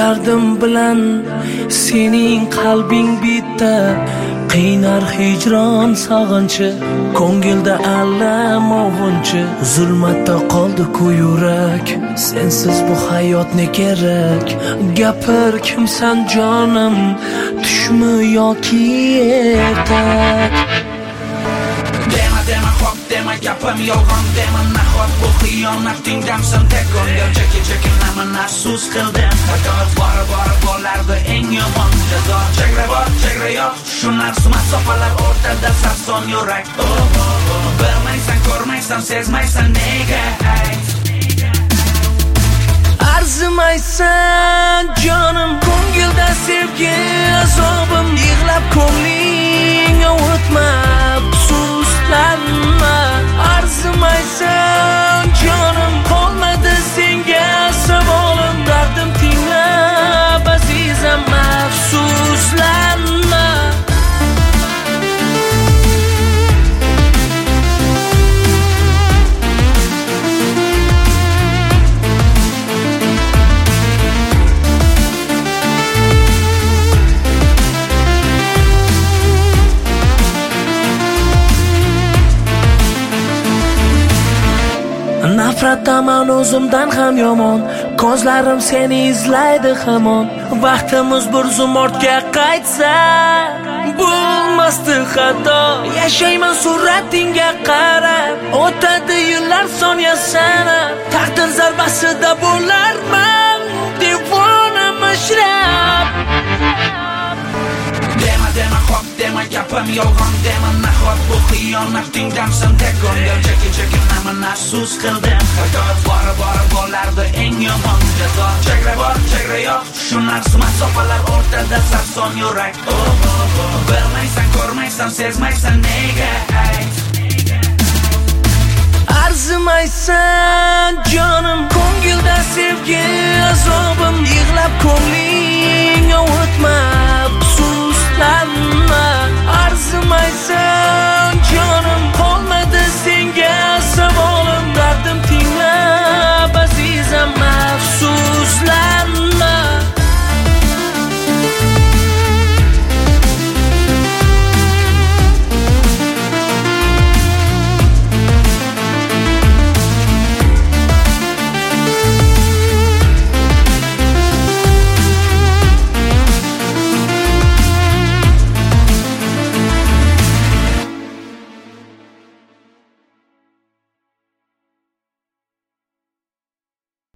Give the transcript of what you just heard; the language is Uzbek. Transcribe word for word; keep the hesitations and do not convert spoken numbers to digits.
dardim bilan sening qalbing bitta, qiynar hijron sog'inchi, ko'ngilda alam ovunchi. Zulmatda qoldi-ku yurak, sensiz bu hayot ne kerak? Gapir, kimsan jonim, tushmi yoki ertak? Dema dema hop dema, gapim yolg'on dema, nahot bu xiyonatingdansan tekon. Cheki chekinlaman, afsus qildim xatot, bora bora bo'lardi eng yomon jazo. Chegra bor, chegra yo'q, shu narsa masofalar o'rtada sarson yurak. Oh, oh, oh. Bilmaysan, ko'rmaysan, sezmaysan, nega ayt? Arzimaysan jonim, ko'ngilda sevgi azobim, yig'lab ko'ngling o'tma, afsuslanma. Arzimaysan jonim, qolmadi senga savolim, dardim tinglab azizam, afsuslanma. Nafrataman o'zimdan ham yomon, ko'zlarim seni izlaydi hamon. Vaqtimiz bir zum ortga qaytsa, bo'lmasdi xato. Yashayman suratingga qarab, o'tadi yillar soniya sanab. Taqdir zarbasida bo'larman devona mashrab. Dema dema hop dema, gapim yolg'on dema, nahot bu xiyonatingdansan tekon. Cheki chekinlaman, afsus qildim xatot, bora bora bo'lardi eng yomon jazo. Chegra bor, chegra yo'q, shu narsa masofalar o'rtada sarson yurak. Oh, oh, oh. Bilmaysan, ko'rmaysan, sezmaysan, nega ayt? Arzimaysan jonim, ko'ngilda sevgi azobim, yig'lab ko'ngling o'tma, afsuslanma. Arzimaysan